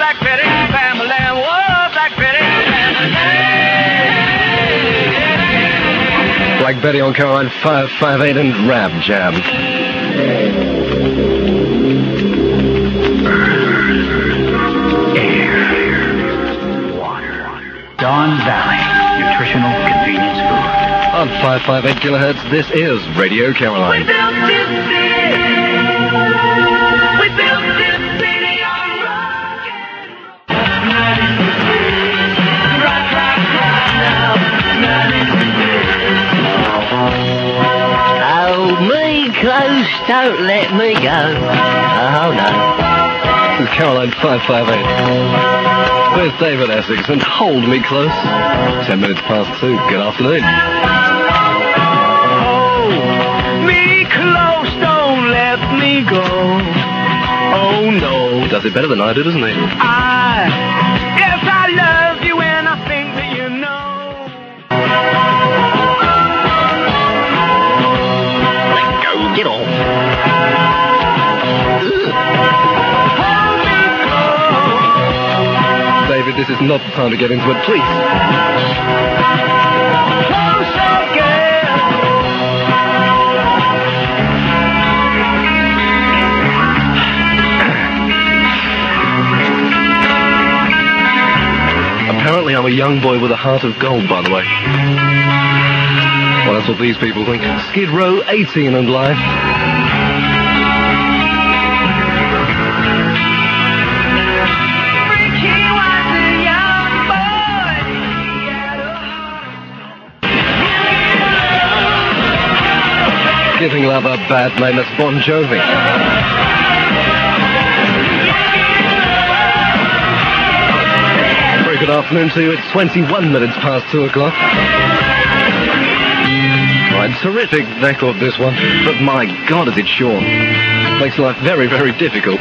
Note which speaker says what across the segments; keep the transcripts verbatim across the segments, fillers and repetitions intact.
Speaker 1: Black Betty, Pamela, whoa, Black Betty, Pamela.
Speaker 2: Black Betty on Caroline five five eight and Rab Jam.
Speaker 3: Air. Water. Don Valley. Nutritional convenience food.
Speaker 2: On five five eight kilohertz, this is Radio Caroline.
Speaker 1: We built this city. We built this city on rock and roll. Rock, rock, rock now.
Speaker 4: Hold me close, don't let me go. Oh, hold on.
Speaker 2: This is Caroline five five eight. Where's David Essex and Hold Me Close? Ten minutes past two. Good afternoon.
Speaker 1: Hold me close, don't let me go. Oh no.
Speaker 2: He does it better than I do, doesn't he?
Speaker 1: I, yes, I love you and I think that you know.
Speaker 4: Let go, get off.
Speaker 2: David, this is not the time to get into it, please. Apparently I'm a young boy with a heart of gold, by the way. Well, that's what these people think. Skid Row, eighteen and live. Giving love a bad name, that's Bon Jovi. Very good afternoon to you. It's twenty-one minutes past two o'clock. Right, terrific record this one, but my God is it short. Makes life very, very difficult.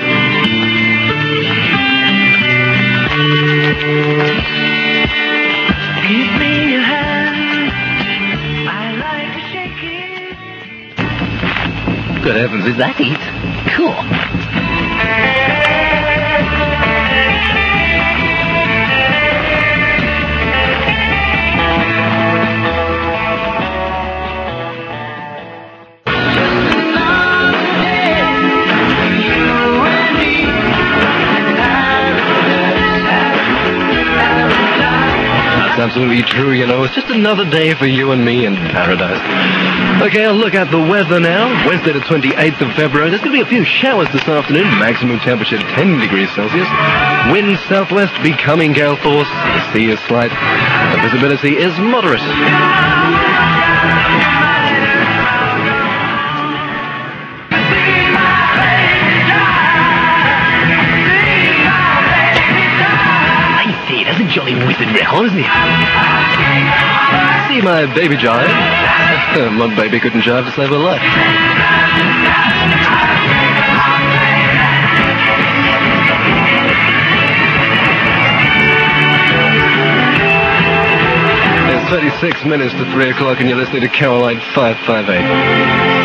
Speaker 1: Give me your hand, I like to shake it.
Speaker 4: Good heavens, is that it? Cool.
Speaker 2: Absolutely true, you know. It's just another day for you and me in paradise. Okay, I'll look at the weather now. Wednesday the twenty-eighth of February. There's going to be a few showers this afternoon. Maximum temperature ten degrees Celsius. Wind southwest becoming gale force. The sea is slight. The visibility is moderate.
Speaker 4: That's a jolly wicked record, isn't it?
Speaker 2: See my baby jive. My baby couldn't jive to save her life. It's thirty-six minutes to three o'clock and you're listening to Caroline five five eight.